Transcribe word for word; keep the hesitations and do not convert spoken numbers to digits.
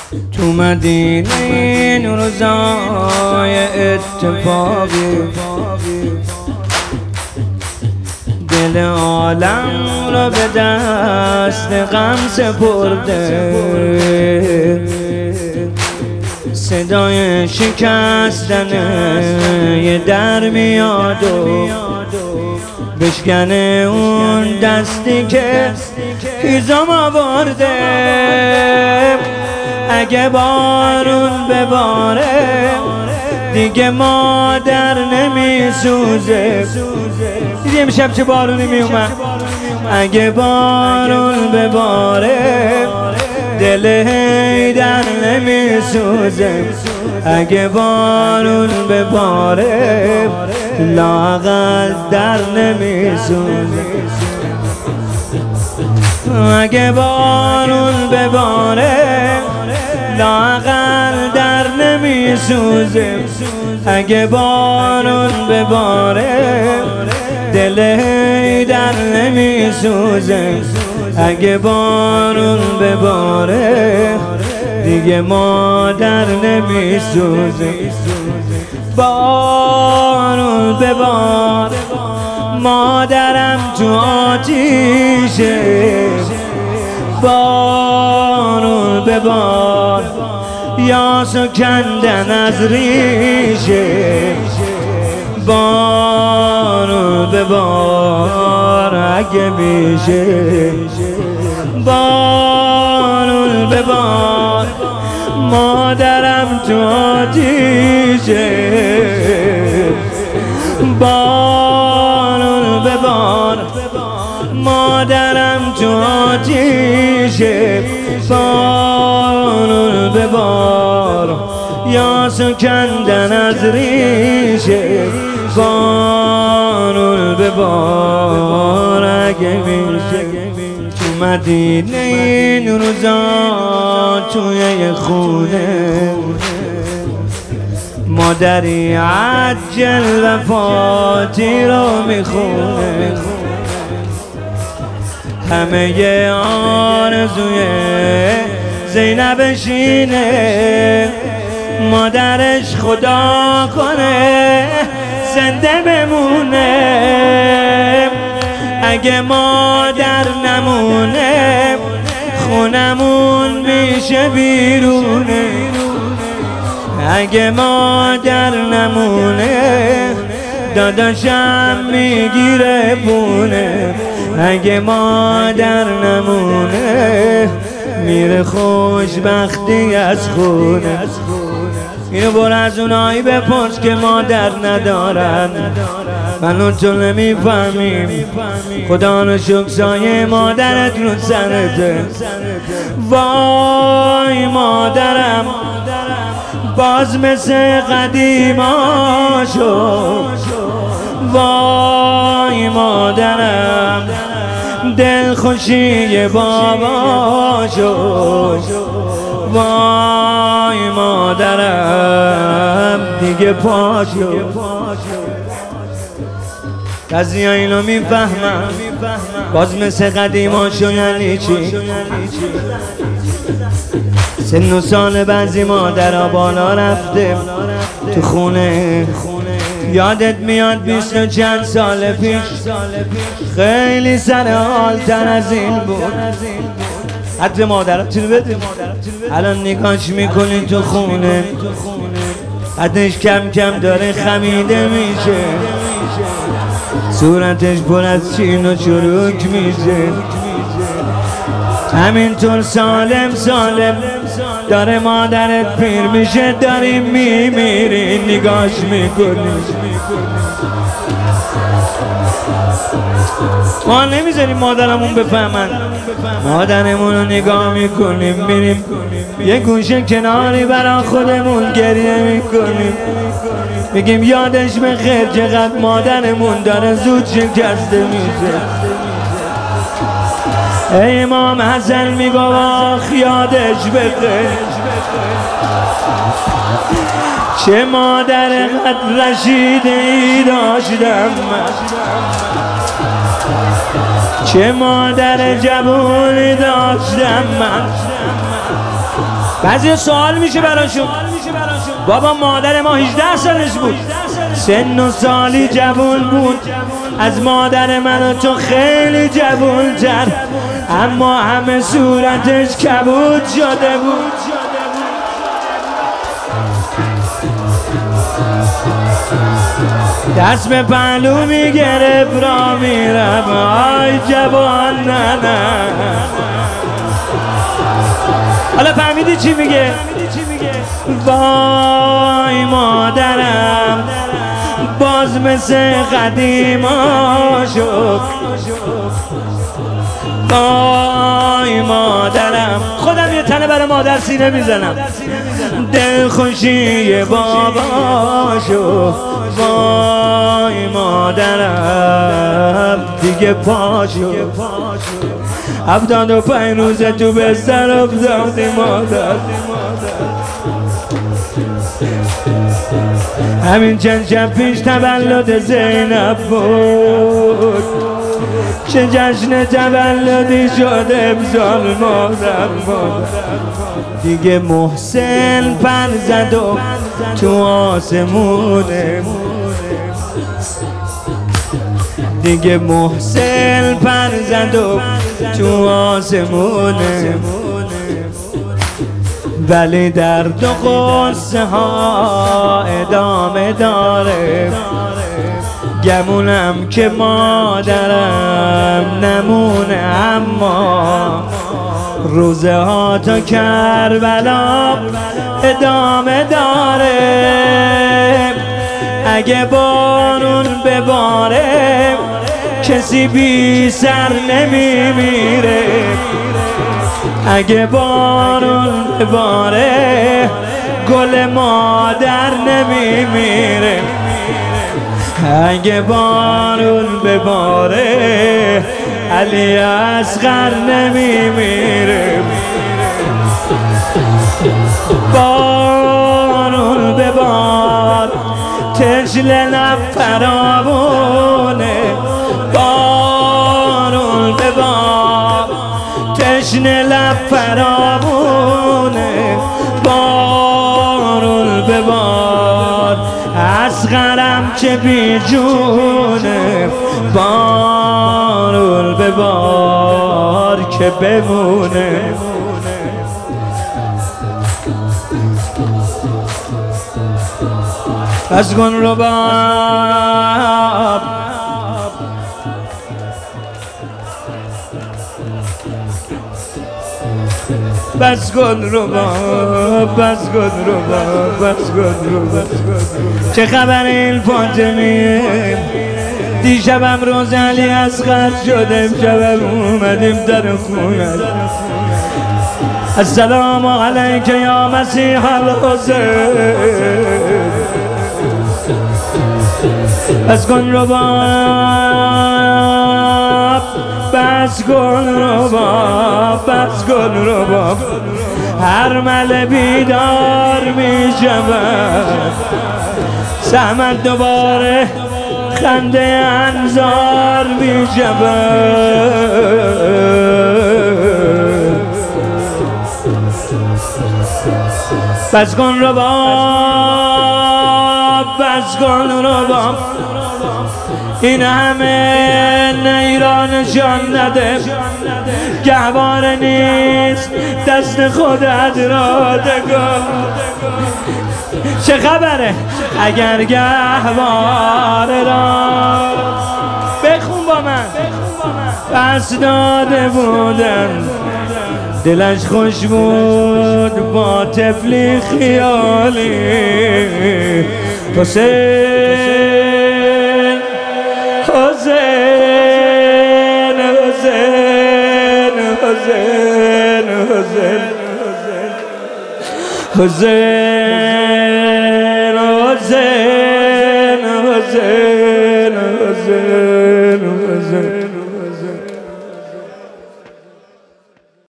تو مدینه این روزای اتفاقی دل عالم را به دست غم سپرده، صدای شکستن یه در میاد و بشکنه اون دستی که هیزم آورده. اگه بارون بباره دیگه مادر نمیسوزه. دیدی امشب چه بارونی میومد. اگه بارون بباره دل هیدر نمیسوزه. اگه بارون بباره لاغل در نمیسوزه. اگه بارون بباره لاغل در نمیسوزه. اگه بارون بباره دل هیدر نمیسوزه. اگه بارون بباره دیگه مادر نمیسوزه. بارون ببار مادرم تو آتیشه. بارون ببار یاسو کندن از ریشه. بارون ببار اگه میشه. بارون ببار مادرم تو آتیشه. بارون ببار مادرم تو آتیشه. بارون ببار یاسو کندن از ریشه. بارون ببار اگه میشه. تو مدینه این روزا توی یه خونه مادری عجل وفاتی رو میخونه. همه ی آرزوی زینبشینه مادرش خدا کنه زنده بمونه. اگه مادر نمونه خونمون میشه بیرونه. اگه مادر نمونه داداشم میگیره پونه. اگه مادر نمونه میره خوشبختی از خونه. اینو برو از اونایی بپرس که مادر ندارن. من و تو نمیفهمیم. خدا رو شکر سایه مادرت رو سرته. وای مادرم باز مثل قدیما شد. وای مادرم دل خوشی بابا شد. وای مادرم دیگه پا شد. قضیه اینو میفهمم باز مثل قدیما شد. یعنی چی؟ سن و سال بعضی مادرها بالا رفته تو خونه. یادت میاد بیست و چند سال پیش خیلی سر حال تر از این بود. حتی مادرم چی رو بده. الان نگاش میکنی تو خونه حدش کم کم داره خمیده میشه. صورتش پر از چین و چروک میشه. همینطور سالم سالم داره مادرت پیر میشه. داری میمیری نگاش میکنی. ما نمیذاریم مادرمون بفهمن. مادرمون رو نگاه میکنیم میریم یه گوشه کناری برا خودمون گریه میکنیم. میگیم یادش بخیر چقدر مادرمون داره زود شکسته میشه. امام حسن میگو آخ یادش بخیر چه مادر قد رشیده‌ای داشتم من. چه مادر جوونی داشتم من. بعضی سوال میشه براشون، بابا مادر ما هجده سالش بود، سن و سالی جوون بود، از مادر من و تو خیلی جوون تر، اما همه صورتش کبود شده بود. دست به پهلو میگرفت را میرم، آی جوان نه نه. حالا فهمیدی چی میگه؟ وای مادرم باز مثل قدیما شد، وای مادرم. خودم یه تنه برای مادر سینه میزنم، دلخوشی بابا شد، وای مادرم دیگه پاشو. هفتاد و پنج روزه تو بستر افتادی مادر، همین چند شب پیش تولد زینب بود، چه جشن تولدی شد امسال مادر. دیگه محسن پر زد و تو آسمونه، دیگه محسن پر زد و تو آسمونه، ولی درد و غصه ها ادامه داره. گمونم که مادرم نمونه، اما روزه ها تا کربلا ادامه داره. اگه بارون بباره کسی بی سر نمیمیره، اگه بارون بباره گل مادر نمیمیره، اگه بارون بباره علی اصغر نمیمیره. بارون ببار تشل لب فراوونه، بارون ببار تشنه لب فراوونه، بارون ببار اصغرم چه بی جونه، بارون ببار که بمونه. بس کن رباب، بس کن رباب، بس کن رباب، بس کن رباب. چه خبر این فاطمی؟ دیشبم روز علی اصغر شد، امشبم اومدیم در خونت. السلام علیک یا مسیح الحسین. بس کن رباب، بس کن رباب، بس کن رباب. هر مل بیدار می شود، سهمت دوباره خنده انظار می شود. بس کن رباب، بس کن رباب. این همه نیرانشان نده، گهواره نیست دست خودت را دگل. چه خبره اگر گهواره را بخون با من پس داده بودن، دلش خوش بود با طفلی خیالی. حسین حسین حسین حسین حسین حسین حسین حسین حسین